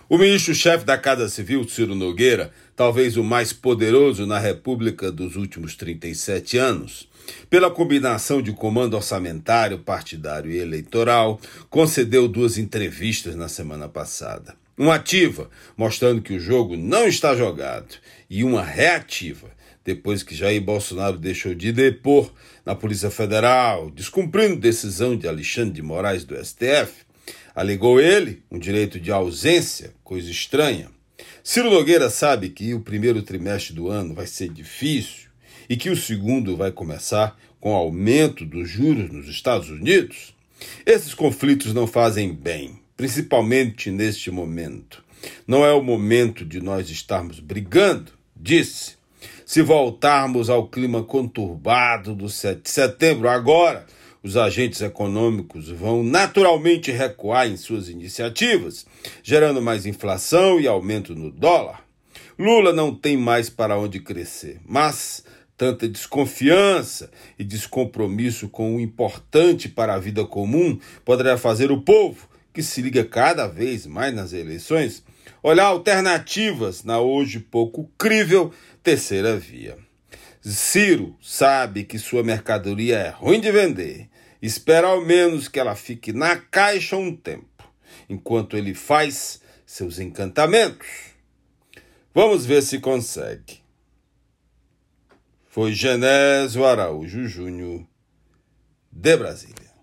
O ministro-chefe da Casa Civil, Ciro Nogueira, talvez o mais poderoso na República dos últimos 37 anos, pela combinação de comando orçamentário, partidário e eleitoral, concedeu 2 entrevistas na semana passada. Uma ativa, mostrando que o jogo não está jogado, e uma reativa, depois que Jair Bolsonaro deixou de depor na Polícia Federal, descumprindo decisão de Alexandre de Moraes do STF, alegou ele um direito de ausência, coisa estranha. Ciro Nogueira sabe que o primeiro trimestre do ano vai ser difícil e que o segundo vai começar com o aumento dos juros nos Estados Unidos. Esses conflitos não fazem bem, principalmente neste momento. Não é o momento de nós estarmos brigando, disse. Se voltarmos ao clima conturbado do 7 de setembro agora, os agentes econômicos vão naturalmente recuar em suas iniciativas, gerando mais inflação e aumento no dólar. Lula não tem mais para onde crescer, mas tanta desconfiança e descompromisso com o importante para a vida comum poderá fazer o povo, que se liga cada vez mais nas eleições, olhar alternativas na hoje pouco crível terceira via. Ciro sabe que sua mercadoria é ruim de vender. Espera ao menos que ela fique na caixa um tempo, enquanto ele faz seus encantamentos. Vamos ver se consegue. Foi Genésio Araújo Júnior, de Brasília.